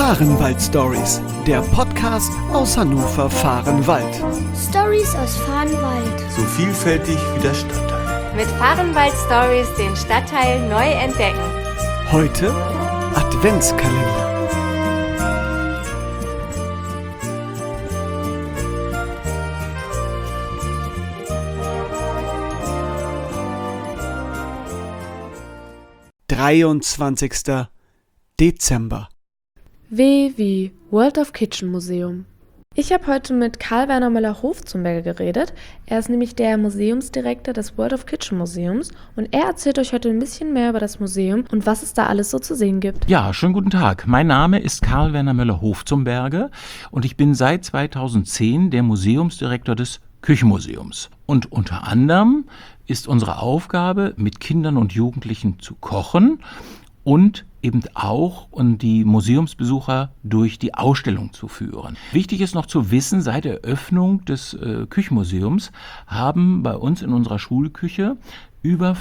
Fahrenwald-Stories, der Podcast aus Hannover-Fahrenwald. Stories aus Fahrenwald. So vielfältig wie der Stadtteil. Mit Fahrenwald-Stories den Stadtteil neu entdecken. Heute Adventskalender. »23. Dezember. W wie World of Kitchen Museum. Ich habe heute mit Karl Werner Müller-Hofzumberger geredet. Er ist nämlich der Museumsdirektor des World of Kitchen Museums und er erzählt euch heute ein bisschen mehr über das Museum und was es da alles so zu sehen gibt. Ja, schönen guten Tag. Mein Name ist Karl Werner Müller-Hofzumberger und ich bin seit 2010 der Museumsdirektor des Küchenmuseums. Und unter anderem ist unsere Aufgabe, mit Kindern und Jugendlichen zu kochen und eben auch die Museumsbesucher durch die Ausstellung zu führen. Wichtig ist noch zu wissen, seit der Eröffnung des Küchenmuseums haben bei uns in unserer Schulküche über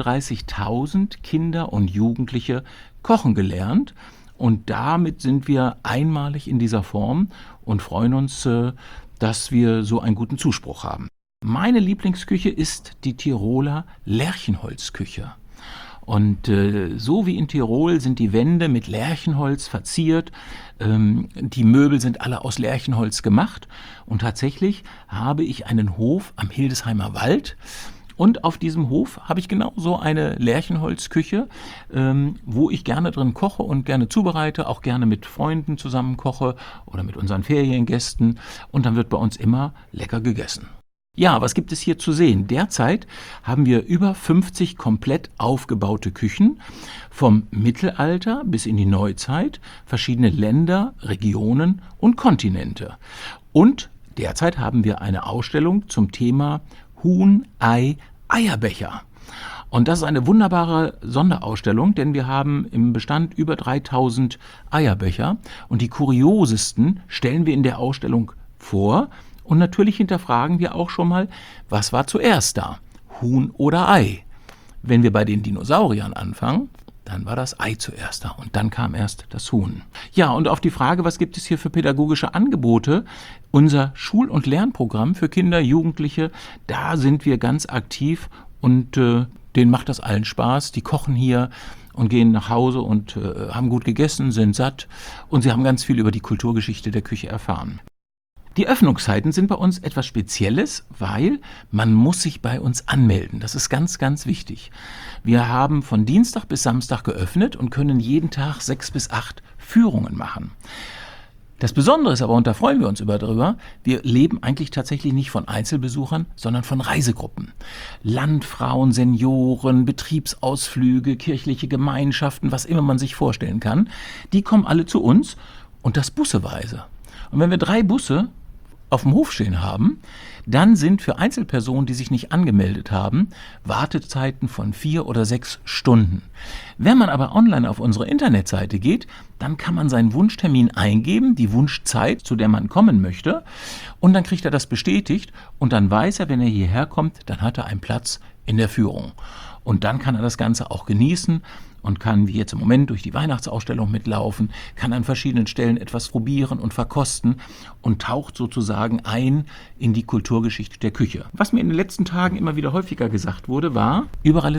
35.000 Kinder und Jugendliche kochen gelernt. Und damit sind wir einmalig in dieser Form und freuen uns, dass wir so einen guten Zuspruch haben. Meine Lieblingsküche ist die Tiroler Lärchenholzküche. Und so wie in Tirol sind die Wände mit Lärchenholz verziert. Die Möbel sind alle aus Lärchenholz gemacht. Und tatsächlich habe ich einen Hof am Hildesheimer Wald. Und auf diesem Hof habe ich genau so eine Lärchenholzküche, wo ich gerne drin koche und gerne zubereite, auch gerne mit Freunden zusammen koche oder mit unseren Feriengästen. Und dann wird bei uns immer lecker gegessen. Ja, was gibt es hier zu sehen? Derzeit haben wir über 50 komplett aufgebaute Küchen, vom Mittelalter bis in die Neuzeit, verschiedene Länder, Regionen und Kontinente. Und derzeit haben wir eine Ausstellung zum Thema Huhn, Ei, Eierbecher. Und das ist eine wunderbare Sonderausstellung, denn wir haben im Bestand über 3000 Eierbecher und die kuriosesten stellen wir in der Ausstellung vor. Und natürlich hinterfragen wir auch schon mal, was war zuerst da? Huhn oder Ei? Wenn wir bei den Dinosauriern anfangen, dann war das Ei zuerst da und dann kam erst das Huhn. Ja, und auf die Frage, was gibt es hier für pädagogische Angebote? Unser Schul- und Lernprogramm für Kinder, Jugendliche, da sind wir ganz aktiv und denen macht das allen Spaß. Die kochen hier und gehen nach Hause und haben gut gegessen, sind satt und sie haben ganz viel über die Kulturgeschichte der Küche erfahren. Die Öffnungszeiten sind bei uns etwas Spezielles, weil man muss sich bei uns anmelden. Das ist ganz, ganz wichtig. Wir haben von Dienstag bis Samstag geöffnet und können jeden Tag 6 bis 8 Führungen machen. Das Besondere ist aber, und da freuen wir uns drüber, wir leben eigentlich tatsächlich nicht von Einzelbesuchern, sondern von Reisegruppen. Landfrauen, Senioren, Betriebsausflüge, kirchliche Gemeinschaften, was immer man sich vorstellen kann, die kommen alle zu uns und das busseweise. Und wenn wir 3 Busse auf dem Hof stehen haben, dann sind für Einzelpersonen, die sich nicht angemeldet haben, Wartezeiten von 4 oder 6 Stunden. Wenn man aber online auf unsere Internetseite geht, dann kann man seinen Wunschtermin eingeben, die Wunschzeit, zu der man kommen möchte, und dann kriegt er das bestätigt und dann weiß er, wenn er hierher kommt, dann hat er einen Platz in der Führung. Und dann kann er das Ganze auch genießen und kann, wie jetzt im Moment, durch die Weihnachtsausstellung mitlaufen, kann an verschiedenen Stellen etwas probieren und verkosten und taucht sozusagen ein in die Kulturgeschichte der Küche. Was mir in den letzten Tagen immer wieder häufiger gesagt wurde, war, überall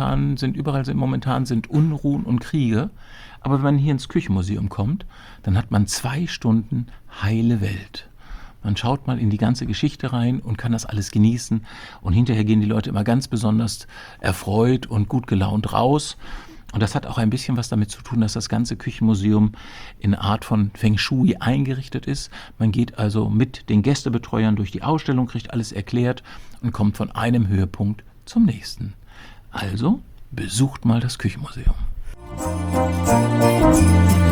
sind Unruhen und Kriege, aber wenn man hier ins Küchenmuseum kommt, dann hat man 2 Stunden heile Welt. Man schaut mal in die ganze Geschichte rein und kann das alles genießen. Und hinterher gehen die Leute immer ganz besonders erfreut und gut gelaunt raus. Und das hat auch ein bisschen was damit zu tun, dass das ganze Küchenmuseum in einer Art von Feng Shui eingerichtet ist. Man geht also mit den Gästebetreuern durch die Ausstellung, kriegt alles erklärt und kommt von einem Höhepunkt zum nächsten. Also besucht mal das Küchenmuseum.